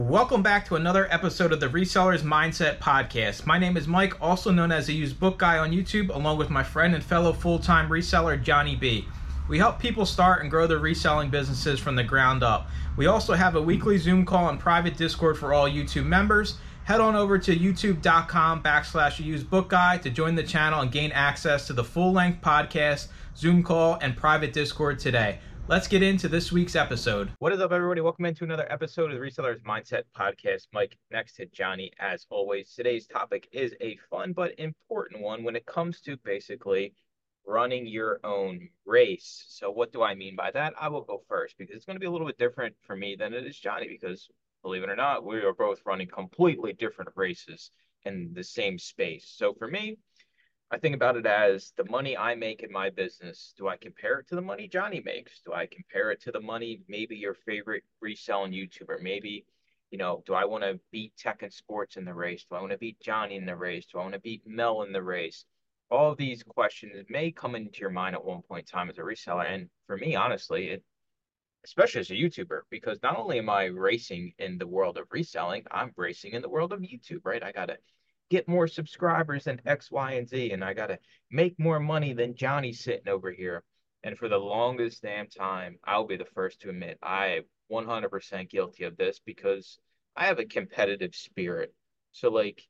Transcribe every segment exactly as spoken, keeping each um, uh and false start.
Welcome back to another episode of the Resellers Mindset Podcast. My name is Mike, also known as the Used Book Guy on YouTube, along with my friend and fellow full-time reseller, Johnny B. We help people start and grow their reselling businesses from the ground up. We also have a weekly Zoom call and private Discord for all YouTube members. Head on over to youtube.com backslash Used Book Guy to join the channel and gain access to the full-length podcast, Zoom call, and private Discord today. Let's get into this week's episode. What is up, everybody? Welcome into another episode of the Resellers Mindset Podcast. Mike next to Johnny, as always. Today's topic is a fun but important one when it comes to basically running your own race. So what do I mean by that? I will go first because it's going to be a little bit different for me than it is Johnny because, believe it or not, we are both running completely different races in the same space. So for me, I think about it as the money I make in my business. Do I compare it to the money Johnny makes? Do I compare it to the money maybe your favorite reselling YouTuber? Maybe, you know, do I want to beat Tech and Sports in the race? Do I want to beat Johnny in the race? Do I want to beat Mel in the race? All of these questions may come into your mind at one point in time as a reseller. And for me, honestly, it, especially as a YouTuber, because not only am I racing in the world of reselling, I'm racing in the world of YouTube, right? I got to get more subscribers than X, Y, and Z, and I got to make more money than Johnny sitting over here. And for the longest damn time, I'll be the first to admit I am one hundred percent guilty of this because I have a competitive spirit. So, like,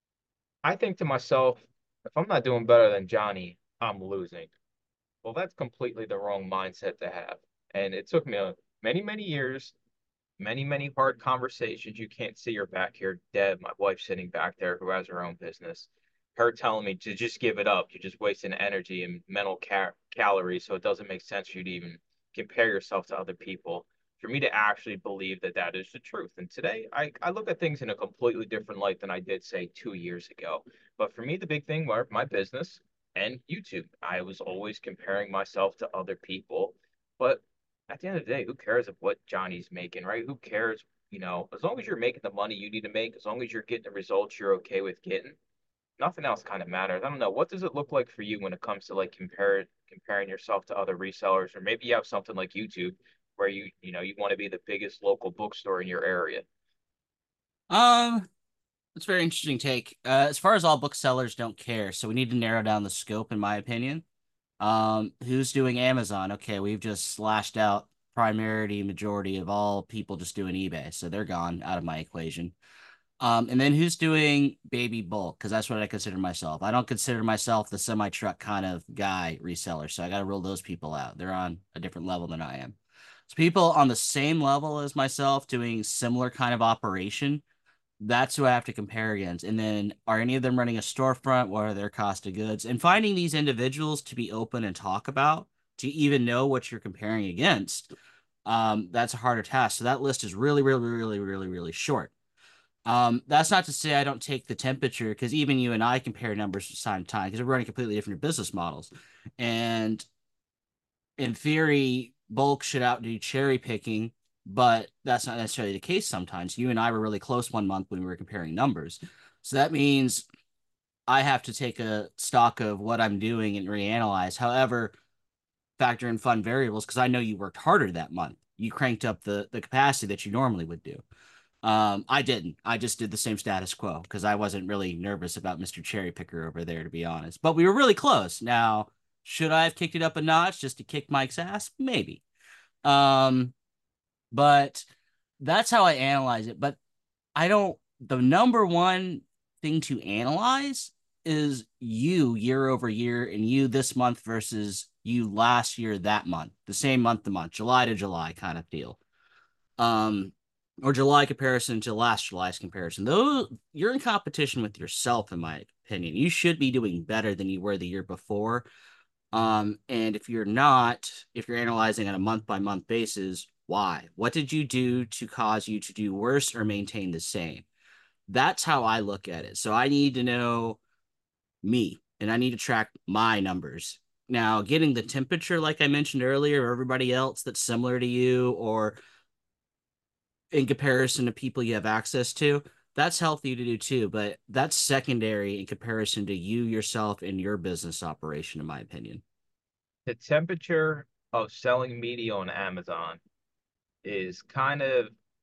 I think to myself, if I'm not doing better than Johnny, I'm losing. Well, that's completely the wrong mindset to have. And it took me a, many, many years, many, many hard conversations. You can't see her back here, Deb, my wife sitting back there who has her own business. Her telling me to just give it up. You're just wasting energy and mental ca- calories. So it doesn't make sense for you to even compare yourself to other people. For me to actually believe that that is the truth. And today, I, I look at things in a completely different light than I did, say, two years ago. But for me, the big thing were my business and YouTube. I was always comparing myself to other people. But at the end of the day, who cares of what Johnny's making, right? Who cares? You know, as long as you're making the money you need to make, as long as you're getting the results you're okay with getting, nothing else kind of matters. I don't know. What does it look like for you when it comes to like compare comparing yourself to other resellers, or maybe you have something like YouTube where you you know you want to be the biggest local bookstore in your area? Um, it's a very interesting take. Uh, as far as all booksellers don't care, so we need to narrow down the scope, in my opinion. Um, who's doing Amazon? Okay, we've just slashed out primarity majority of all people just doing eBay, so they're gone out of my equation. Um, and then who's doing baby bulk? Because that's what I consider myself. I don't consider myself the semi truck kind of guy reseller, so I got to rule those people out. They're on a different level than I am. So people on the same level as myself doing similar kind of operation, that's who I have to compare against. And then are any of them running a storefront? What are their cost of goods? And finding these individuals to be open and talk about, to even know what you're comparing against, um, that's a harder task. So that list is really, really, really, really, really short. Um, that's not to say I don't take the temperature because even you and I compare numbers from time to time because we're running completely different business models. And in theory, bulk should outdo cherry picking, but that's not necessarily the case sometimes. You and I were really close one month when we were comparing numbers. So that means I have to take a stock of what I'm doing and reanalyze. However, factor in fun variables because I know you worked harder that month. You cranked up the the capacity that you normally would do. Um, I didn't. I just did the same status quo because I wasn't really nervous about mister Cherry Picker over there, to be honest. But we were really close. Now, should I have kicked it up a notch just to kick Mike's ass? Maybe. Um, but that's how I analyze it. But I don't, the number one thing to analyze is you year over year and you this month versus you last year that month, the same month to month, July to July kind of deal. Um, or July comparison to last July's comparison. Though you're in competition with yourself, in my opinion. You should be doing better than you were the year before. Um, and if you're not, if you're analyzing on a month by month basis, why? What did you do to cause you to do worse or maintain the same? That's how I look at it. So I need to know me and I need to track my numbers. Now, getting the temperature, like I mentioned earlier, of everybody else that's similar to you or in comparison to people you have access to, that's healthy to do too. But that's secondary in comparison to you, yourself, and your business operation, in my opinion. The temperature of selling media on Amazon is kind of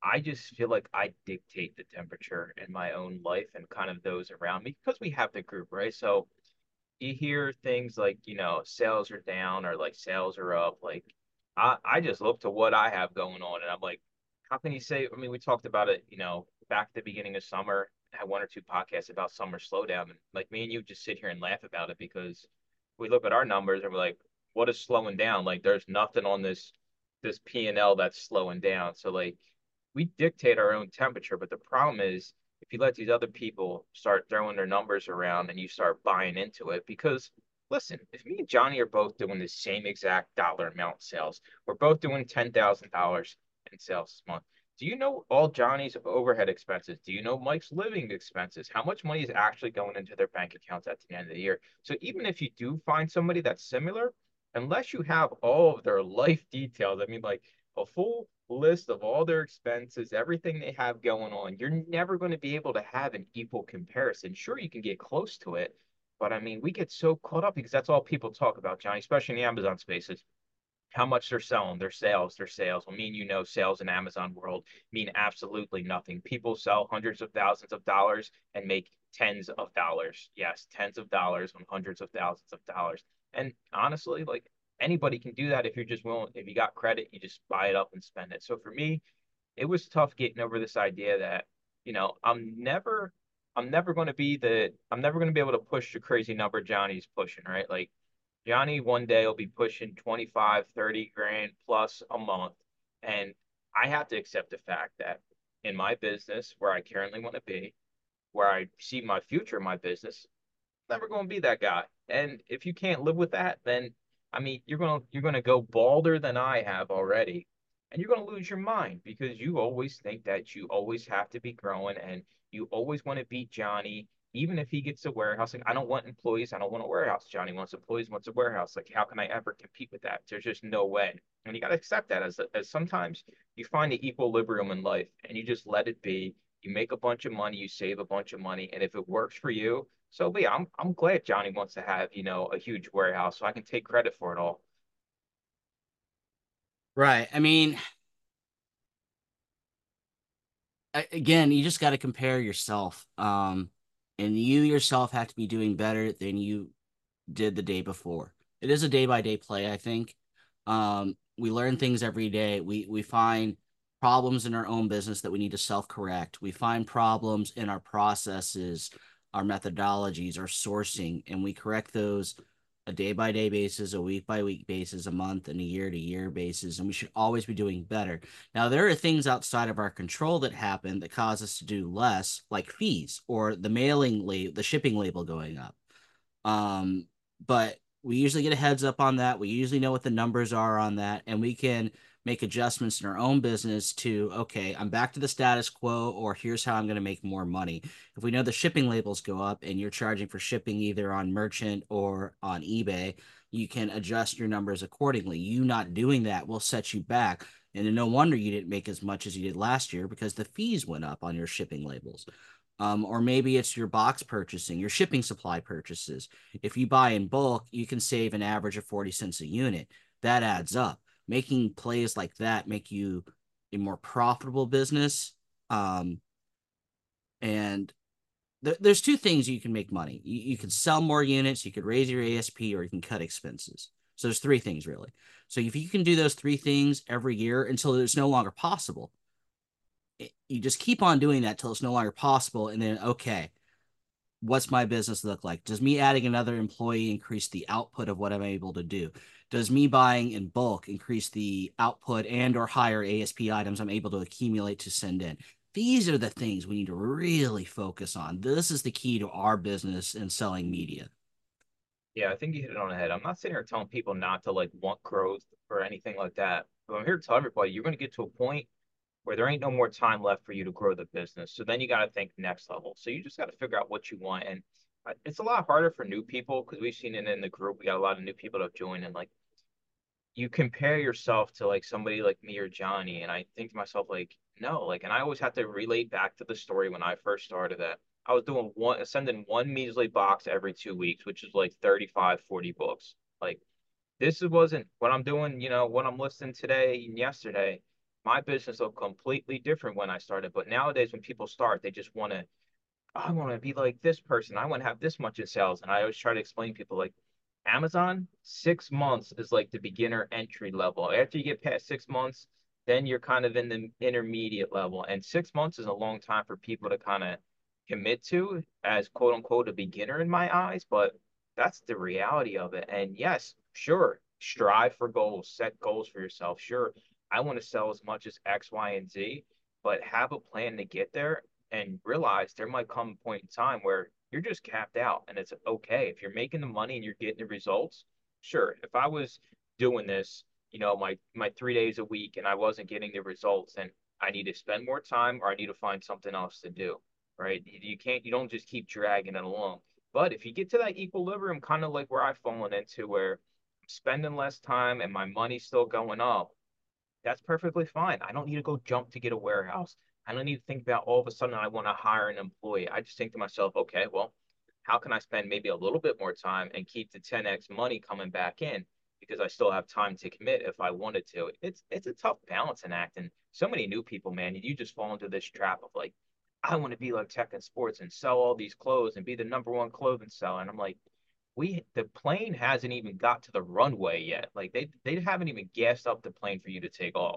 I just feel like I dictate the temperature in my own life and kind of those around me because we have the group, right? So you hear things like, you know, sales are down or like sales are up. Like I, I just look to what I have going on and I'm like, how can you say, I mean, we talked about it, you know, back at the beginning of summer, had one or two podcasts about summer slowdown. And like me and you just sit here and laugh about it because we look at our numbers and we're like, what is slowing down? Like there's nothing on this this P and L that's slowing down. So like we dictate our own temperature, but the problem is if you let these other people start throwing their numbers around and you start buying into it, because listen, if me and Johnny are both doing the same exact dollar amount in sales, we're both doing ten thousand dollars in sales this month. Do you know all Johnny's overhead expenses? Do you know Mike's living expenses? How much money is actually going into their bank accounts at the end of the year? So even if you do find somebody that's similar, unless you have all of their life details, I mean, like a full list of all their expenses, everything they have going on, you're never going to be able to have an equal comparison. Sure, you can get close to it, but I mean, we get so caught up because that's all people talk about, Johnny, especially in the Amazon spaces. How much they're selling, their sales, their sales. Well, me and you know, sales in Amazon world mean absolutely nothing. People sell hundreds of thousands of dollars and make tens of dollars. Yes, tens of dollars on hundreds of thousands of dollars. And honestly, like anybody can do that if you're just willing, if you got credit, you just buy it up and spend it. So for me, it was tough getting over this idea that, you know, I'm never I'm never going to be the I'm never going to be able to push the crazy number Johnny's pushing, right? Like Johnny one day will be pushing twenty-five, thirty grand plus a month. And I have to accept the fact that in my business, where I currently want to be, where I see my future in my business, I'm never going to be that guy. And if you can't live with that, then I mean, you're going to you're going to go balder than I have already. And you're going to lose your mind because you always think that you always have to be growing and you always want to beat Johnny even if he gets a warehouse. Like I don't want employees, I don't want a warehouse. Johnny wants employees, wants a warehouse. Like how can I ever compete with that? There's just no way. And you got to accept that as as sometimes you find the equilibrium in life and you just let it be. You make a bunch of money, you save a bunch of money, and if it works for you, so be. I'm I'm glad Johnny wants to have, you know, a huge warehouse so I can take credit for it all. Right. I mean, again, you just got to compare yourself. Um, and you yourself have to be doing better than you did the day before. It is a day by day play, I think. Um, we learn things every day. We we find problems in our own business that we need to self correct. We find problems in our processes, our methodologies, our sourcing, and we correct those a day by day basis, a week by week basis, a month and a year to year basis, and we should always be doing better. Now, there are things outside of our control that happen that cause us to do less, like fees or the mailing label, the shipping label going up. Um, but we usually get a heads up on that. We usually know what the numbers are on that, and we can make adjustments in our own business to, okay, I'm back to the status quo, or here's how I'm going to make more money. If we know the shipping labels go up and you're charging for shipping either on Merchant or on eBay, you can adjust your numbers accordingly. You not doing that will set you back. And no wonder you didn't make as much as you did last year because the fees went up on your shipping labels. Um, or maybe it's your box purchasing, your shipping supply purchases. If you buy in bulk, you can save an average of forty cents a unit. That adds up. Making plays like that make you a more profitable business. Um, and th- there's two things you can make money. You, you can sell more units, you could raise your A S P, or you can cut expenses. So there's three things really. So if you can do those three things every year until it's no longer possible, you just keep on doing that till it's no longer possible. And then, okay, what's my business look like? Does me adding another employee increase the output of what I'm able to do? Does me buying in bulk increase the output and or higher A S P items I'm able to accumulate to send in? These are the things we need to really focus on. This is the key to our business and selling media. Yeah, I think you hit it on the head. I'm not sitting here telling people not to like want growth or anything like that. But I'm here to tell everybody you're going to get to a point where there ain't no more time left for you to grow the business. So then you got to think next level. So you just got to figure out what you want. And uh, it's a lot harder for new people because we've seen it in the group. We got a lot of new people that have joined and like you compare yourself to like somebody like me or Johnny. And I think to myself, like, no, like, and I always have to relate back to the story when I first started that I was doing one, sending one measly box every two weeks, which is like thirty-five, forty books. Like, this wasn't what I'm doing, you know, what I'm listing today and yesterday. my business looked completely different when I started. But nowadays, when people start, they just want to, I want to be like this person. I want to have this much in sales. And I always try to explain to people like Amazon, six months is like the beginner entry level. After you get past six months, then you're kind of in the intermediate level. And six months is a long time for people to kind of commit to as quote unquote a beginner in my eyes, but that's the reality of it. And yes, sure, strive for goals, set goals for yourself. Sure, I want to sell as much as X, Y, and Z, but have a plan to get there and realize there might come a point in time where you're just capped out and it's okay. If you're making the money and you're getting the results, sure. If I was doing this, you know, my my three days a week and I wasn't getting the results, then I need to spend more time or I need to find something else to do, right? You can't, you don't just keep dragging it along. But if you get to that equilibrium, kind of like where I've fallen into, where I'm spending less time and my money's still going up, that's perfectly fine. I don't need to go jump to get a warehouse. I don't need to think about all of a sudden I want to hire an employee. I just think to myself, okay, well, how can I spend maybe a little bit more time and keep the ten x money coming back in because I still have time to commit if I wanted to. It's it's a tough balancing act. And so many new people, man, you just fall into this trap of like, I want to be like Tech and Sports and sell all these clothes and be the number one clothing seller. And I'm like, we the plane hasn't even got to the runway yet. Like they they haven't even gassed up the plane for you to take off.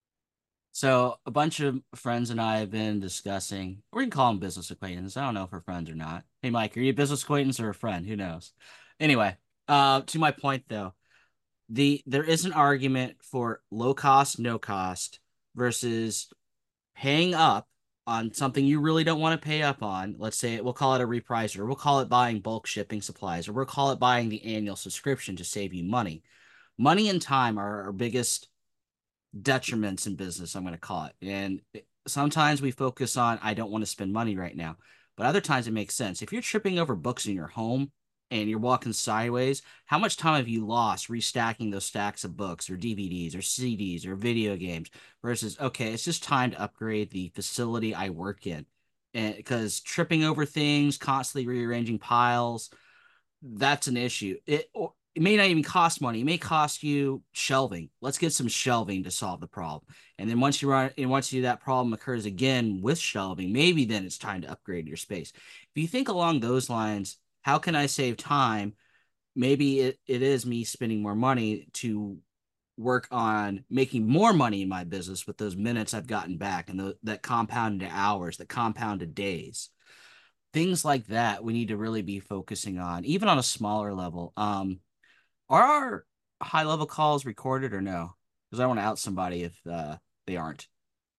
So a bunch of friends and I have been discussing, we can call them business acquaintances. I don't know if we're friends or not. Hey, Mike, are you a business acquaintance or a friend? Who knows? Anyway, uh, to my point though, the there is an argument for low cost, no cost versus paying up on something you really don't want to pay up on. Let's say we'll call it a repricer, or we'll call it buying bulk shipping supplies, or we'll call it buying the annual subscription to save you money. Money and time are our biggest detriments in business, I'm going to call it. And sometimes we focus on, I don't want to spend money right now. But other times it makes sense. If you're tripping over books in your home and you're walking sideways, how much time have you lost restacking those stacks of books or D V Ds or C Ds or video games versus, okay, it's just time to upgrade the facility I work in. And because tripping over things, constantly rearranging piles, that's an issue. It or it may not even cost money. It may cost you shelving. Let's get some shelving to solve the problem. And then once you run, and once you that problem occurs again with shelving, maybe then it's time to upgrade your space. If you think along those lines, how can I save time? Maybe it, it is me spending more money to work on making more money in my business with those minutes I've gotten back and the, that compounded hours, that compounded days. Things like that we need to really be focusing on, even on a smaller level. Um, are our high level calls recorded or no? Because I want to out somebody if uh, they aren't.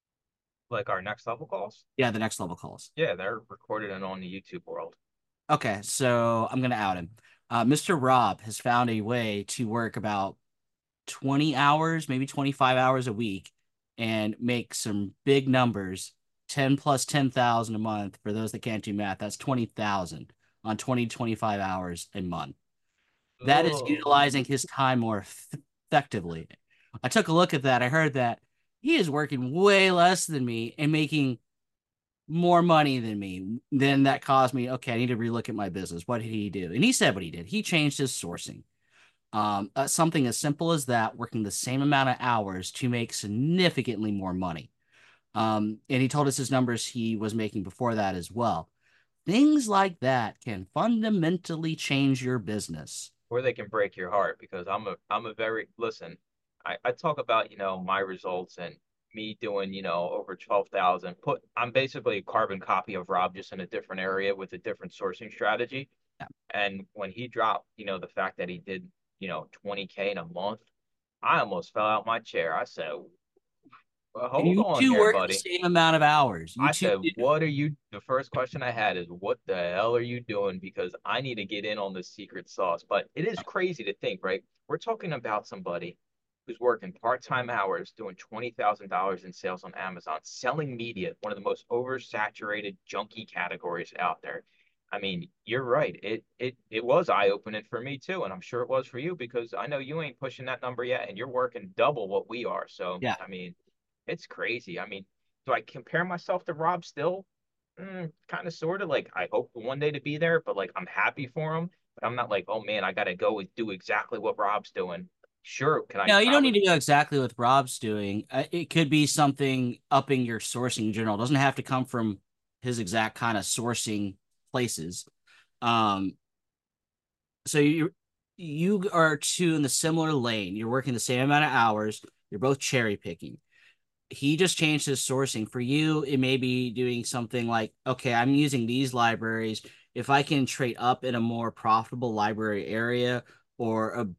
Like our next level calls? Yeah, the next level calls. Yeah, they're recorded and on the YouTube world. Okay, so I'm gonna out him. Uh, Mister Rob has found a way to work about twenty hours, maybe twenty-five hours a week, and make some big numbers. ten plus ten thousand a month. For those that can't do math, that's twenty thousand on twenty to twenty-five hours a month. That is Oh, utilizing his time more effectively. I took a look at that. I heard that he is working way less than me and making more money than me. Then that caused me, okay, I need to relook at my business. What did he do? And he said what he did. He changed his sourcing. Um, uh, something as simple as that, working the same amount of hours to make significantly more money. Um, and he told us his numbers he was making before that as well. Things like that can fundamentally change your business. or they can break your heart because I'm a I'm a very listen. I, I talk about, you know, my results and me doing, you know, over twelve thousand. Put I'm basically a carbon copy of Rob just in a different area with a different sourcing strategy. Yeah. And when he dropped, you know, the fact that he did, you know, twenty K in a month, I almost fell out my chair. I said, well, And hold you on two here, work the buddy. same amount of hours. You I two said, do. what are you? The first question I had is, what the hell are you doing? Because I need to get in on this secret sauce. But it is crazy to think, right? We're talking about somebody who's working part-time hours, doing twenty thousand dollars in sales on Amazon, selling media, one of the most oversaturated junky categories out there. I mean, you're right. It it it was eye-opening for me too, and I'm sure it was for you because I know you ain't pushing that number yet, and you're working double what we are. So, Yeah. I mean, it's crazy. I mean, do I compare myself to Rob still? Mm, kind of, sort of. Like, I hope one day to be there, but like, I'm happy for him. But I'm not like, oh man, I got to go and do exactly what Rob's doing. Sure, can I No, you don't probably need to go exactly what Rob's doing. Uh, it could be something upping your sourcing in general. It doesn't have to come from his exact kind of sourcing places. Um, so you you are two in the similar lane. You're working the same amount of hours. You're both cherry picking. He just changed his sourcing. For you, it may be doing something like, okay, I'm using these libraries. If I can trade up in a more profitable library area, or a,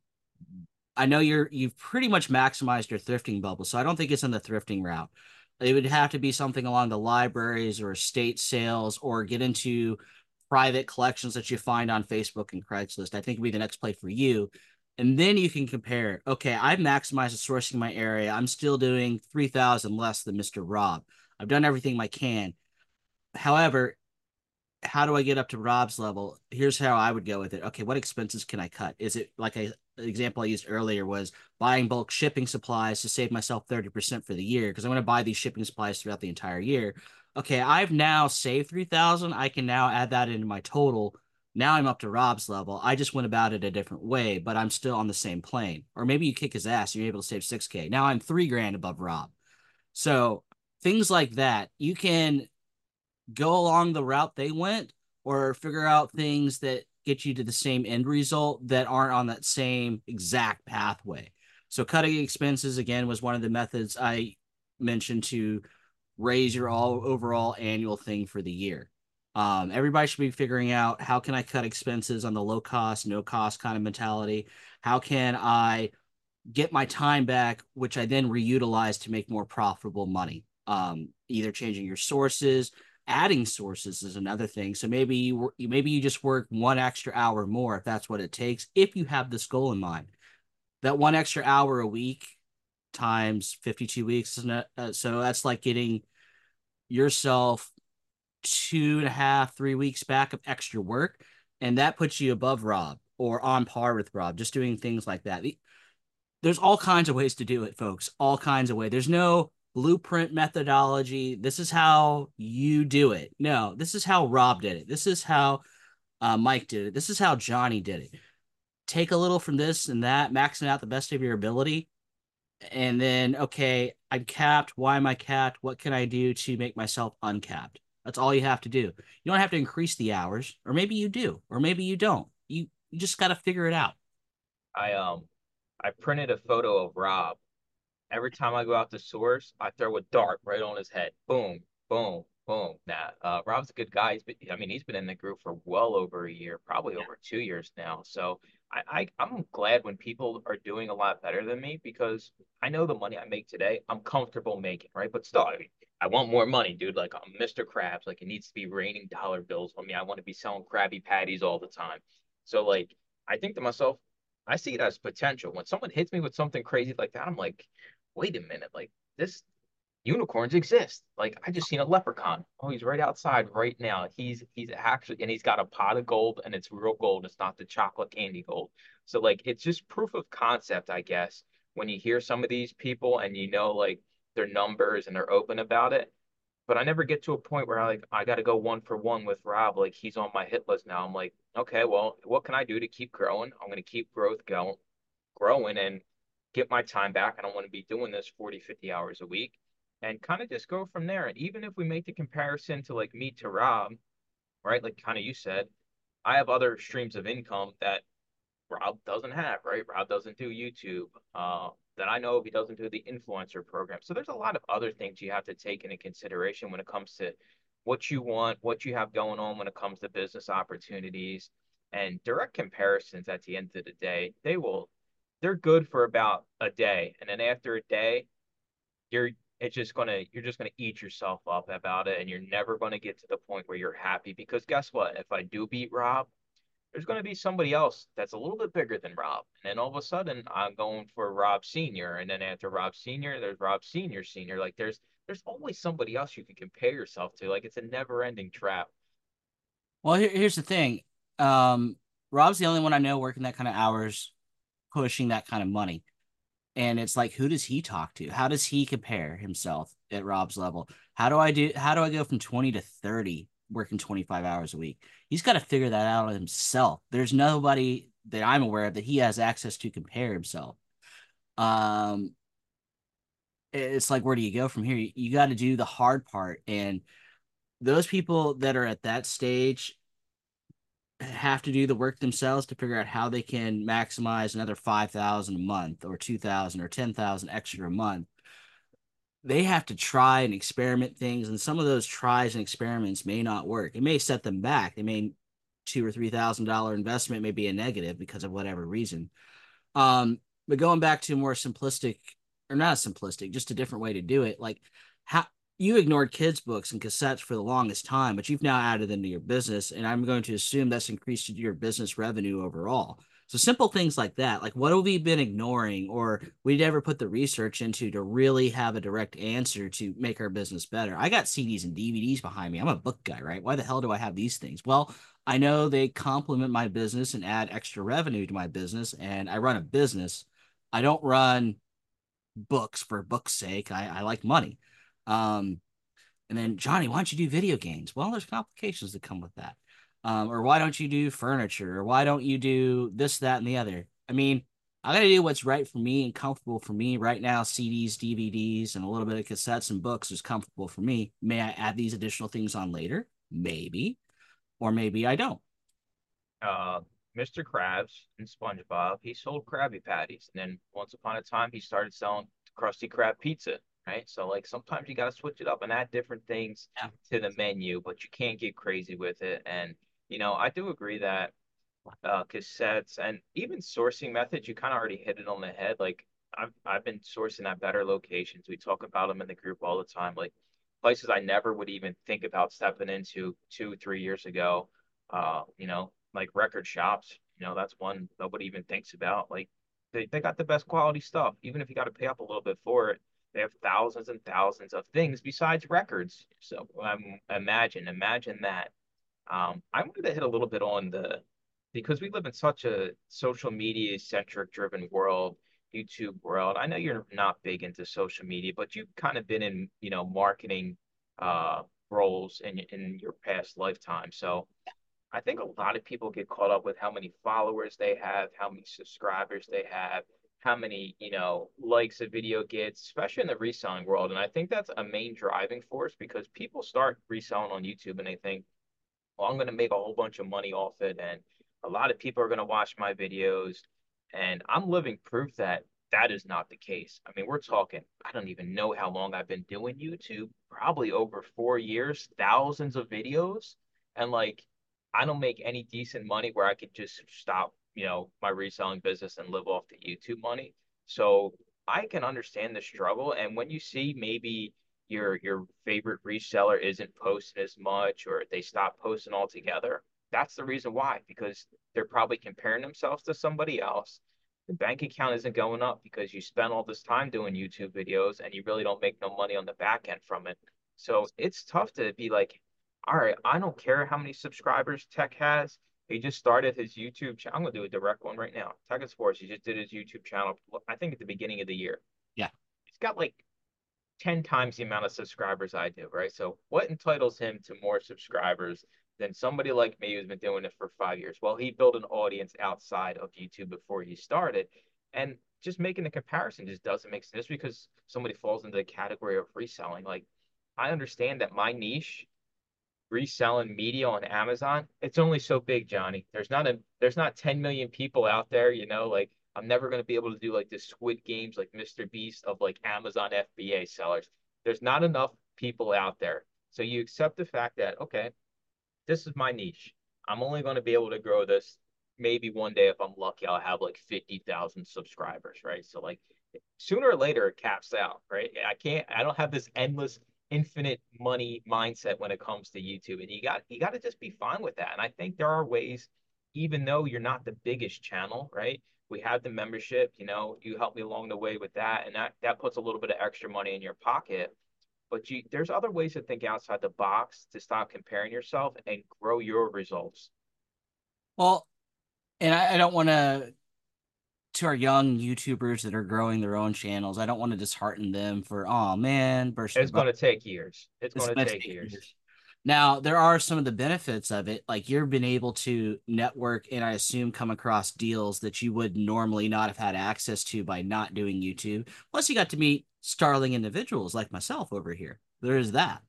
I know you're you've pretty much maximized your thrifting bubble, so I don't think it's in the thrifting route. It would have to be something along the libraries or estate sales, or get into private collections that you find on Facebook and Craigslist. I think would be the next play for you. And then you can compare, okay, I've maximized the sourcing in my area. I'm still doing three thousand less than Mister Rob. I've done everything I can. However, how do I get up to Rob's level? Here's how I would go with it. Okay, what expenses can I cut? Is it like a the example I used earlier was buying bulk shipping supplies to save myself thirty percent for the year because I'm going to buy these shipping supplies throughout the entire year. Okay, I've now saved three thousand. I can now add that into my total. Now I'm up to Rob's level. I just went about it a different way, but I'm still on the same plane. Or maybe you kick his ass, you're able to save six K. Now I'm three grand above Rob. So things like that, you can go along the route they went or figure out things that get you to the same end result that aren't on that same exact pathway. So cutting expenses, again, was one of the methods I mentioned to raise your all overall annual thing for the year. Um, everybody should be figuring out, how can I cut expenses on the low cost, no cost kind of mentality? How can I get my time back, which I then reutilize to make more profitable money? Um, either changing your sources, adding sources is another thing. So maybe you maybe you just work one extra hour more if that's what it takes, if you have this goal in mind. That one extra hour a week times fifty-two weeks, isn't it? Uh, so that's like getting yourself two and a half, three weeks back of extra work, and that puts you above Rob or on par with Rob. Just doing things like that. There's all kinds of ways to do it, folks. All kinds of ways. There's no blueprint methodology. This is how you do it. No, this is how Rob did it. This is how uh, Mike did it. This is how Johnny did it. Take a little from this and that, maxing out the best of your ability. And then, okay, I'm capped. Why am I capped? What can I do to make myself uncapped? That's all you have to do. You don't have to increase the hours, or maybe you do, or maybe you don't. You, you just got to figure it out. I um I printed a photo of Rob. Every time I go out to source, I throw a dart right on his head. Boom, boom, boom. Nah, uh, Rob's a good guy. He's been, I mean, he's been in the group for well over a year, probably over two years now. So I, I, I'm glad when people are doing a lot better than me because I know the money I make today, I'm comfortable making, right? But still, I mean, I want more money, dude. Like I'm Mister Krabs. Like it needs to be raining dollar bills on me. I want to be selling Krabby Patties all the time. So like, I think to myself, I see it as potential. When someone hits me with something crazy like that, I'm like, wait a minute, like this unicorns exist. Like I just seen a leprechaun. Oh, he's right outside right now. He's he's actually and he's got a pot of gold and it's real gold. It's not the chocolate candy gold. So like it's just proof of concept, I guess, when you hear some of these people and you know like their numbers and they're open about it. But I never get to a point where I like I got to go one for one with Rob. Like he's on my hit list now. I'm like, okay, well, what can I do to keep growing? I'm going to keep growth going, growing and get my time back. I don't want to be doing this forty, fifty hours a week and kind of just go from there. And even if we make the comparison to like me to Rob, right? Like kind of you said, I have other streams of income that Rob doesn't have, right? Rob doesn't do YouTube. Uh, that I know of, he doesn't do the influencer program. So there's a lot of other things you have to take into consideration when it comes to what you want, what you have going on when it comes to business opportunities and direct comparisons at the end of the day. They will, they're good for about a day. And then after a day, you're, it's just gonna, you're just gonna eat yourself up about it. And you're never gonna get to the point where you're happy because guess what? If I do beat Rob, there's going to be somebody else that's a little bit bigger than Rob. And then all of a sudden I'm going for Rob Senior. And then after Rob Senior, there's Rob Senior Senior. Like there's there's always somebody else you can compare yourself to. Like it's a never ending trap. Well, here, here's the thing. Um, Rob's the only one I know working that kind of hours, pushing that kind of money. And it's like, who does he talk to? How does he compare himself at Rob's level? How do I do? How do I go from twenty to thirty working twenty-five hours a week? He's got to figure that out himself. There's nobody that I'm aware of that he has access to compare himself. Um, it's like, where do you go from here? You, you got to do the hard part. And those people that are at that stage have to do the work themselves to figure out how they can maximize another five thousand a month or two thousand or ten thousand extra a month. They have to try and experiment things, and some of those tries and experiments may not work. It may set them back. They may two or three thousand dollar investment may be a negative because of whatever reason. Um, but going back to a more simplistic, or not simplistic, just a different way to do it, like how you ignored kids' books and cassettes for the longest time, but you've now added them to your business, and I'm going to assume that's increased your business revenue overall. So simple things like that, like what have we been ignoring, or we never put the research into to really have a direct answer to make our business better. I got C Ds and D V Ds behind me. I'm a book guy, right? Why the hell do I have these things? Well, I know they complement my business and add extra revenue to my business, and I run a business. I don't run books for book's sake. I, I like money. Um, and then, Johnny, why don't you do video games? Well, there's complications that come with that. Um, or why don't you do furniture? Or why don't you do this, that, and the other? I mean, I got to do what's right for me and comfortable for me. Right now, C Ds, D V Ds, and a little bit of cassettes and books is comfortable for me. May I add these additional things on later? Maybe. Or maybe I don't. Uh, Mister Krabs and SpongeBob, he sold Krabby Patties, and then once upon a time he started selling Krusty Krab pizza, right? So like sometimes you gotta switch it up and add different things Yeah. to the menu, but you can't get crazy with it. And you know, I do agree that uh, cassettes and even sourcing methods, you kind of already hit it on the head. Like I've I've been sourcing at better locations. We talk about them in the group all the time, like places I never would even think about stepping into two, three years ago. Uh, you know, like record shops. You know, that's one nobody even thinks about. Like they, they got the best quality stuff, even if you got to pay up a little bit for it. They have thousands and thousands of things besides records. So um, imagine, imagine that. Um, I wanted to hit a little bit on the because we live in such a social media centric driven world, YouTube world. I know you're not big into social media, but you've kind of been in, you know, marketing uh roles in in your past lifetime. So I think a lot of people get caught up with how many followers they have, how many subscribers they have, how many, you know, likes a video gets, especially in the reselling world. And I think that's a main driving force because people start reselling on YouTube and they think, well, I'm going to make a whole bunch of money off it. And a lot of people are going to watch my videos. And I'm living proof that that is not the case. I mean, we're talking, I don't even know how long I've been doing YouTube, probably over four years, thousands of videos. And like, I don't make any decent money where I could just stop, you know, my reselling business and live off the YouTube money. So I can understand the struggle. And when you see maybe your your favorite reseller isn't posting as much or they stop posting altogether, that's the reason why, because they're probably comparing themselves to somebody else. The bank account isn't going up because you spent all this time doing YouTube videos and you really don't make no money on the back end from it. So it's tough to be like, all right, I don't care how many subscribers Tech has. He just started his YouTube channel. I'm gonna do a direct one right now. Tech and Sports. He just did his YouTube channel. I think at the beginning of the year. Yeah. He's got like ten times the amount of subscribers I do, right? So what entitles him to more subscribers than somebody like me who's been doing it for five years? Well, he built an audience outside of YouTube before he started. And just making the comparison just doesn't make sense because somebody falls into the category of reselling. Like, I understand that my niche, reselling media on Amazon, it's only so big, Johnny. There's not a there's not ten million people out there, you know, like I'm never going to be able to do like the Squid Games, like Mister Beast of like Amazon F B A sellers. There's not enough people out there. So you accept the fact that, okay, this is my niche. I'm only going to be able to grow this. Maybe one day, if I'm lucky, I'll have like fifty thousand subscribers, right? So like sooner or later it caps out, right? I can't, I don't have this endless, infinite money mindset when it comes to YouTube. And you got, you got to just be fine with that. And I think there are ways, even though you're not the biggest channel, right? We have the membership, you know, you help me along the way with that. And that, that puts a little bit of extra money in your pocket. But you, there's other ways to think outside the box to stop comparing yourself and grow your results. Well, and I, I don't want to, to our young YouTubers that are growing their own channels, I don't want to dishearten them for, oh man, burst their It's going bubble. to take years. It's It's going to going to take take years. years. Now, there are some of the benefits of it. Like you've been able to network and I assume come across deals that you would normally not have had access to by not doing YouTube. Plus, you got to meet starling individuals like myself over here. There is that.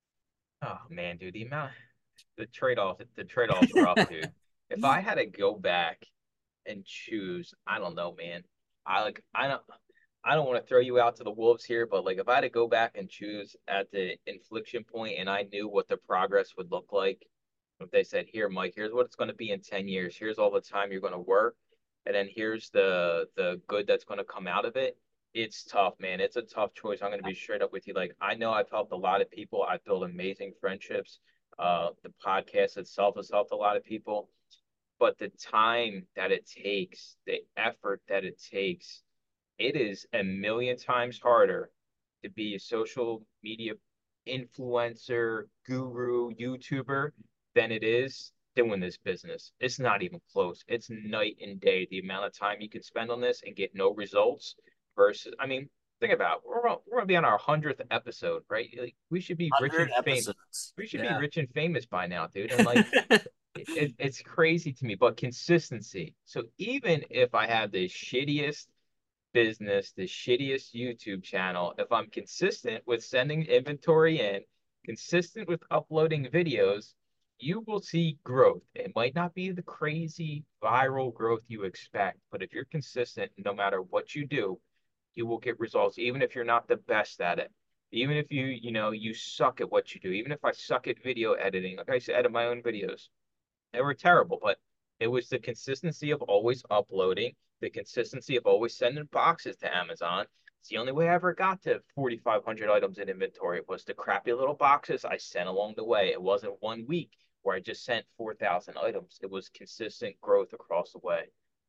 Oh man, dude, the amount, the trade-off, the trade-off's rough, dude. If I had to go back and choose, I don't know, man. I like, I don't, I don't want to throw you out to the wolves here, but like, if I had to go back and choose at the inflection point, and I knew what the progress would look like, if they said, "Here, Mike, here's what it's going to be in ten years. Here's all the time you're going to work, and then here's the the good that's going to come out of it." It's tough, man. It's a tough choice. I'm going to be straight up with you. Like, I know I've helped a lot of people. I've built amazing friendships. Uh, the podcast itself has helped a lot of people, but the time that it takes, the effort that it takes, it is a million times harder to be a social media influencer, guru, YouTuber than it is doing this business. It's not even close. It's night and day the amount of time you can spend on this and get no results versus, I mean, think about it. We're, we're gonna be on our hundredth episode, right? Like, we should be rich and one hundred famous. episodes. We should be Yeah. rich and famous by now, dude. And like, it, it's crazy to me, but consistency. So even if I have the shittiest business, the shittiest YouTube channel, if I'm consistent with sending inventory in, consistent with uploading videos, you will see growth. It might not be the crazy viral growth you expect, but if you're consistent, no matter what you do, you will get results, even if you're not the best at it. Even if you, you know, you suck at what you do. Even if I suck at video editing, like I used to edit my own videos. They were terrible, but it was the consistency of always uploading, the consistency of always sending boxes to Amazon. It's the only way I ever got to forty-five hundred items in inventory was the crappy little boxes I sent along the way. It wasn't one week where I just sent four thousand items. It was consistent growth across the way.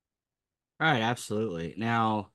All right, absolutely. Now,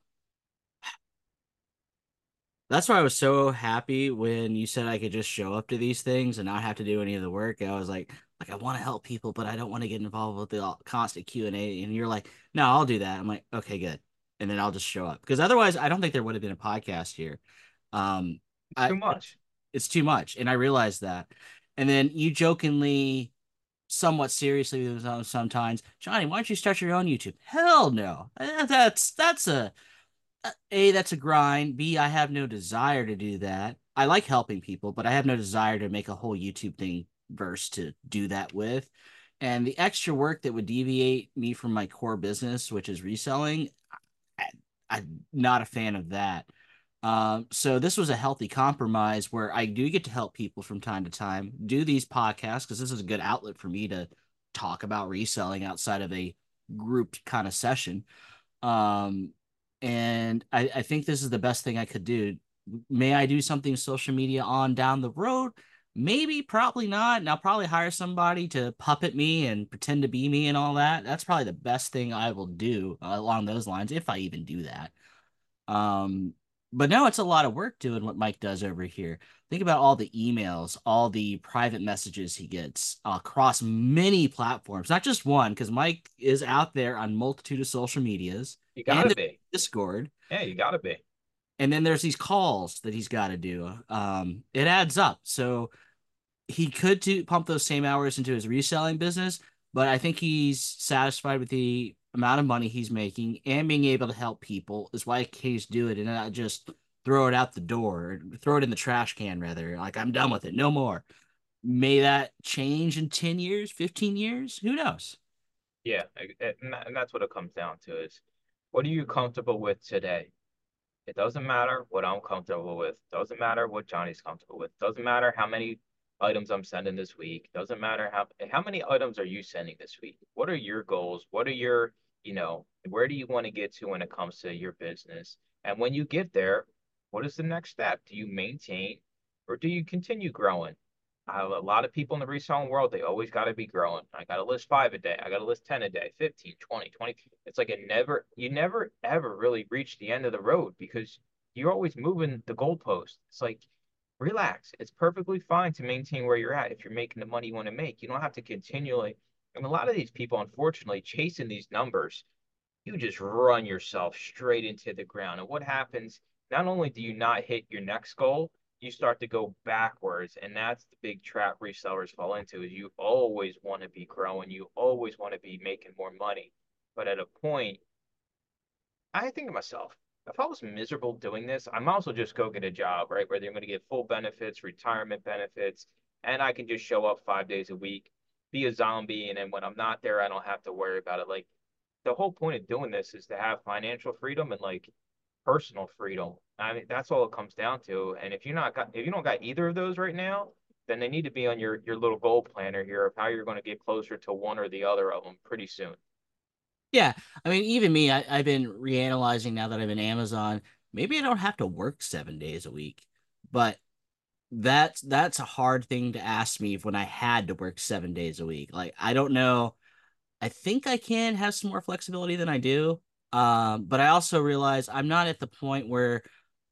that's why I was so happy when you said I could just show up to these things and not have to do any of the work. I was like, like I want to help people, but I don't want to get involved with the constant Q and A. And you're like, no, I'll do that. I'm like, okay, good. And then I'll just show up because otherwise, I don't think there would have been a podcast here. Um, It's I too much. it's too much, and I realized that. And then you jokingly, somewhat seriously, sometimes, Johnny, why don't you start your own YouTube? Hell no. Eh, That's that's a uh, A, that's a grind. B, I have no desire to do that. I like helping people, but I have no desire to make a whole YouTube thing verse to do that with. And the extra work that would deviate me from my core business, which is reselling, I, I'm not a fan of that. Um, so this was a healthy compromise where I do get to help people from time to time, do these podcasts, because this is a good outlet for me to talk about reselling outside of a grouped kind of session. Um, and I, I think this is the best thing I could do. May I do something social media on down the road? Maybe, probably not. And I'll probably hire somebody to puppet me and pretend to be me and all that. That's probably the best thing I will do uh, along those lines, if I even do that. Um, but no, it's a lot of work doing what Mike does over here. Think about all the emails, all the private messages he gets uh, across many platforms, not just one, because Mike is out there on multitude of social medias You and gotta the be. Discord. Yeah, you gotta be. And then there's these calls that he's got to do. Um, it adds up. So he could do pump those same hours into his reselling business, but I think he's satisfied with the amount of money he's making and being able to help people is why he's do it and not just throw it out the door, throw it in the trash can rather. Like I'm done with it, no more. May that change in ten years, fifteen years? Who knows? Yeah, and and that's what it comes down to is what are you comfortable with today? It doesn't matter what I'm comfortable with. Doesn't matter what Johnny's comfortable with. Doesn't matter how many items I'm sending this week. Doesn't matter how how many items are you sending this week? What are your goals? What are your, you know, where do you want to get to when it comes to your business? And when you get there, what is the next step? Do you maintain or do you continue growing? I have a lot of people in the reselling world, they always got to be growing. I got to list five a day. I got to list ten a day, fifteen, twenty, twenty. It's like it never, you never ever really reach the end of the road because you're always moving the goalpost. It's like, relax. It's perfectly fine to maintain where you're at if you're making the money you want to make. You don't have to continually, and a lot of these people, unfortunately, chasing these numbers, you just run yourself straight into the ground. And what happens, not only do you not hit your next goal, you start to go backwards, and that's the big trap resellers fall into is you always want to be growing, you always want to be making more money. But at a point, I think to myself, if I was miserable doing this, I might also just go get a job, right? Where they're going to get full benefits, retirement benefits, and I can just show up five days a week, be a zombie, and then when I'm not there, I don't have to worry about it. Like the whole point of doing this is to have financial freedom and like personal freedom. I mean, that's all it comes down to. And if you're not got if you don't got either of those right now, then they need to be on your your little goal planner here of how you're going to get closer to one or the other of them pretty soon. Yeah, I mean, even me, I, I've been reanalyzing now that I'm in Amazon. Maybe I don't have to work seven days a week, but that's that's a hard thing to ask me when I had to work seven days a week. Like, I don't know. I think I can have some more flexibility than I do. Um, but I also realize I'm not at the point where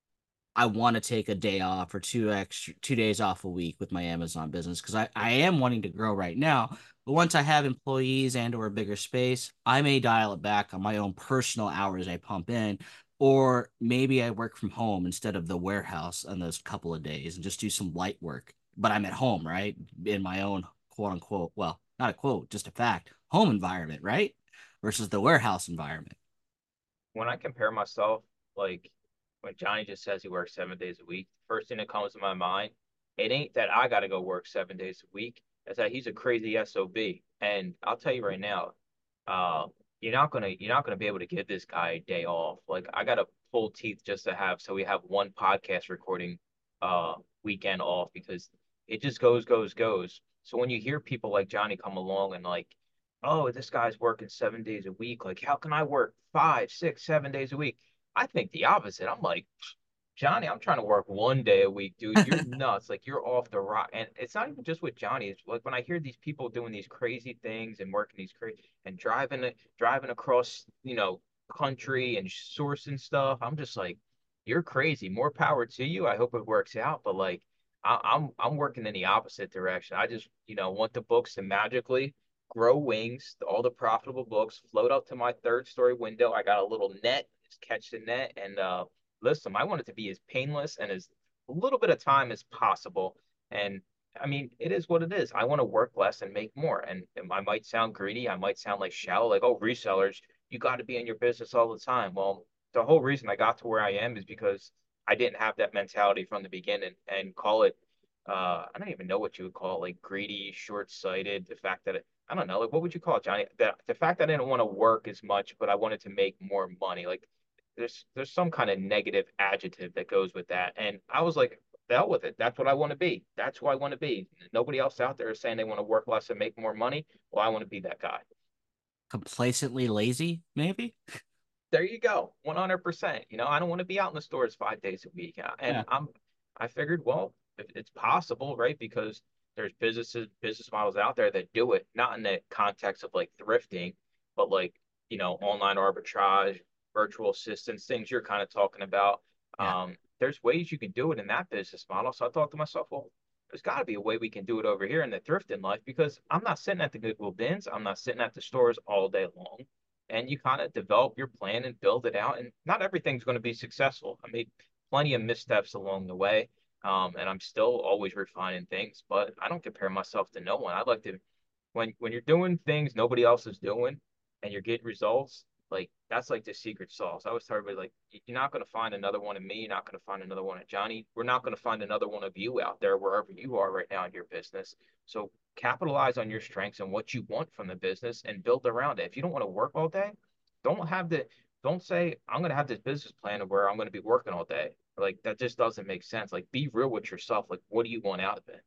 I want to take a day off or two extra two days off a week with my Amazon business because I, I am wanting to grow right now. But once I have employees and or a bigger space, I may dial it back on my own personal hours I pump in, or maybe I work from home instead of the warehouse on those couple of days and just do some light work. But I'm at home, right? In my own quote unquote, well, not a quote, just a fact, home environment, right? Versus the warehouse environment. When I compare myself, like when Johnny just says he works seven days a week, first thing that comes to my mind, it ain't that I got to go work seven days a week. It's that he's a crazy S O B. And I'll tell you right now, uh, you're not gonna you're not gonna be able to give this guy a day off. Like I gotta pull teeth just to have so we have one podcast recording uh weekend off because it just goes, goes, goes. So when you hear people like Johnny come along and like, oh, this guy's working seven days a week, like how can I work five, six, seven days a week? I think the opposite. I'm like, Johnny, I'm trying to work one day a week, dude. You're nuts. Like you're off the rock. And it's not even just with Johnny. It's like when I hear these people doing these crazy things and working these crazy and driving driving across, you know, country and sourcing stuff. I'm just like, you're crazy. More power to you. I hope it works out. But like, I, I'm I'm working in the opposite direction. I just, you know, want the books to magically grow wings, all the profitable books, float up to my third story window. I got a little net, just catch the net and uh listen, I want it to be as painless and as a little bit of time as possible. And I mean, it is what it is. I want to work less and make more. And, and I might sound greedy. I might sound like shallow, like, oh, resellers, you got to be in your business all the time. Well, the whole reason I got to where I am is because I didn't have that mentality from the beginning and call it, uh, I don't even know what you would call it, like greedy, short-sighted, the fact that it, I don't know, like what would you call it, Johnny? The, the fact that I didn't want to work as much, but I wanted to make more money. Like there's there's some kind of negative adjective that goes with that. And I was like, the hell with it. That's what I want to be. That's who I want to be. Nobody else out there is saying they want to work less and make more money. Well, I want to be that guy. Complacently lazy, maybe? There you go. one hundred percent. You know, I don't want to be out in the stores five days a week. And Yeah. I'm I figured, well, if it's possible, right? Because there's businesses, business models out there that do it, not in the context of like thrifting, but like, you know, online arbitrage, virtual assistants, things you're kind of talking about. Yeah. Um, there's ways you can do it in that business model. So I thought to myself, well, there's got to be a way we can do it over here in the thrifting life because I'm not sitting at the Goodwill bins. I'm not sitting at the stores all day long. And you kind of develop your plan and build it out. And not everything's going to be successful. I made plenty of missteps along the way. Um, and I'm still always refining things, but I don't compare myself to no one. I'd like to, when when you're doing things nobody else is doing and you're getting results, like that's like the secret sauce. I always tell everybody like you're not going to find another one of me, you're not going to find another one of Johnny. We're not going to find another one of you out there wherever you are right now in your business. So capitalize on your strengths and what you want from the business and build around it. If you don't want to work all day, don't have the don't say I'm going to have this business plan of where I'm going to be working all day. Like that just doesn't make sense. Like be real with yourself. Like what do you want out of it?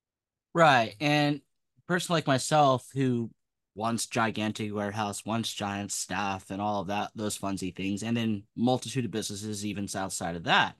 Right. And a person like myself who wants gigantic warehouse, wants giant staff and all of that, those funsy things, and then multitude of businesses even outside of that.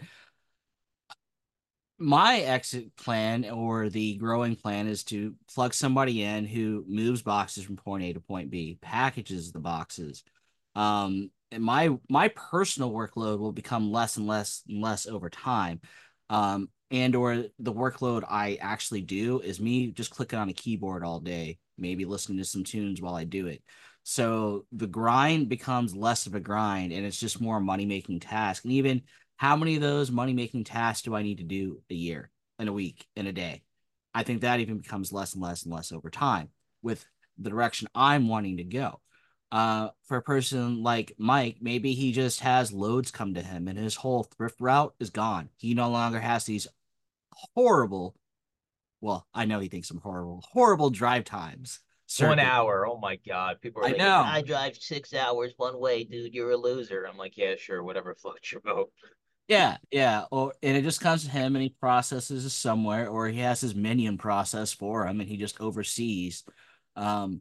My exit plan or the growing plan is to plug somebody in who moves boxes from point A to point B, packages the boxes. Um, and my my personal workload will become less and less and less over time. Um, and or the workload I actually do is me just clicking on a keyboard all day, maybe listening to some tunes while I do it. So the grind becomes less of a grind and it's just more a money making task. And even How many of those money-making tasks do I need to do a year, in a week, in a day? I think that even becomes less and less and less over time with the direction I'm wanting to go. Uh, for a person like Mike, maybe he just has loads come to him and his whole thrift route is gone. He no longer has these horrible, well, I know he thinks I'm horrible, horrible drive times. One circuit. hour. Oh my God. People are I like, know. I drive six hours one way, dude. You're a loser. I'm like, yeah, sure, whatever floats your boat. Yeah, yeah. Or and it just comes to him and he processes it somewhere, or he has his minion process for him and he just oversees. Um,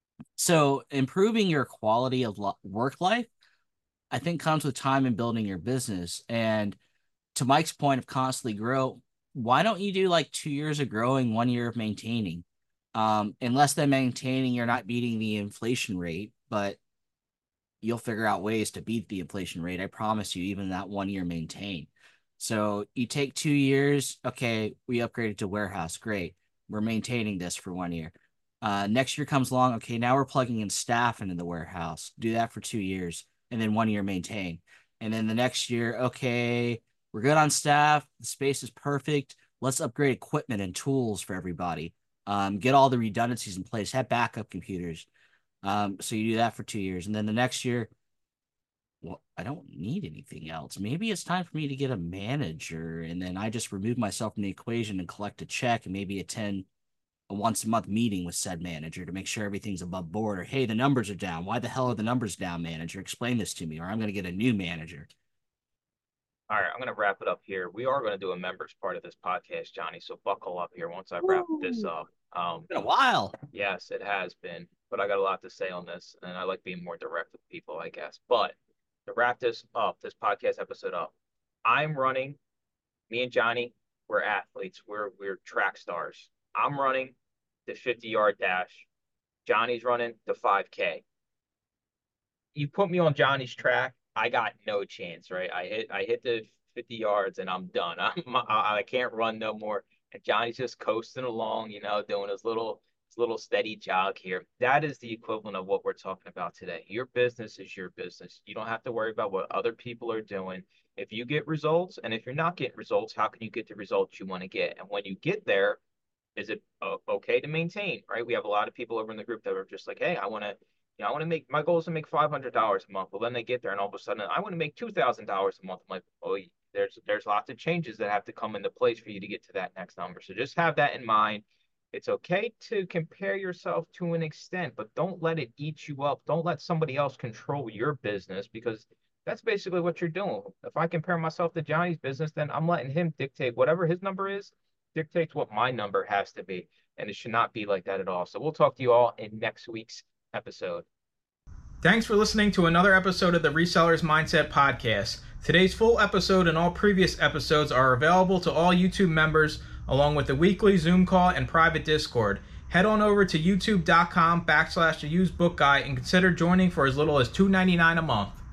so improving your quality of lo- work life, I think, comes with time and building your business. And to Mike's point of constantly grow, why don't you do like two years of growing, one year of maintaining? Um, in less than maintaining, you're not beating the inflation rate, but you'll figure out ways to beat the inflation rate. I promise you, even that one year maintain. So you take two years. Okay, we upgraded to warehouse. Great. We're maintaining this for one year. Uh, next year comes along. Okay, now we're plugging in staff into the warehouse. Do that for two years and then one year maintain. And then the next year, okay, we're good on staff. The space is perfect. Let's upgrade equipment and tools for everybody. Um, get all the redundancies in place. Have backup computers. Um, so you do that for two years. And then the next year, well, I don't need anything else. Maybe it's time for me to get a manager. And then I just remove myself from the equation and collect a check and maybe attend a once a month meeting with said manager to make sure everything's above board. Or, hey, the numbers are down. Why the hell are the numbers down, manager? Explain this to me, or I'm going to get a new manager. All right, I'm going to wrap it up here. We are going to do a members part of this podcast, Johnny. So buckle up here once I wrap Woo. this up. Um, It's been a while. yes, it has been, but I got a lot to say on this, and I like being more direct with people, I guess. But to wrap this up, this podcast episode up, I'm running. Me and Johnny, we're athletes. We're we're track stars. I'm running the fifty yard dash. Johnny's running the five K. You put me on Johnny's track, I got no chance, right? I hit I hit the fifty yards and I'm done. I'm I, I can't run no more. And Johnny's just coasting along, you know, doing his little his little steady jog here. That is the equivalent of what we're talking about today. Your business is your business. You don't have to worry about what other people are doing. If you get results, and if you're not getting results, how can you get the results you want to get? And when you get there, is it uh, okay to maintain, right? We have a lot of people over in the group that are just like, hey, I want to, you know, I want to make, my goal is to make five hundred dollars a month. Well, then they get there and all of a sudden, I want to make two thousand dollars a month. I'm like, oh, there's, there's lots of changes that have to come into place for you to get to that next number. So just have that in mind. It's okay to compare yourself to an extent, but don't let it eat you up. Don't let somebody else control your business, because that's basically what you're doing. If I compare myself to Johnny's business, then I'm letting him dictate whatever his number is, dictates what my number has to be. And it should not be like that at all. So we'll talk to you all in next week's episode. Thanks for listening to another episode of the Resellers Mindset Podcast. Today's full episode and all previous episodes are available to all YouTube members, along with the weekly Zoom call and private Discord. Head on over to youtube.com backslash the used book guy and consider joining for as little as two ninety-nine a month.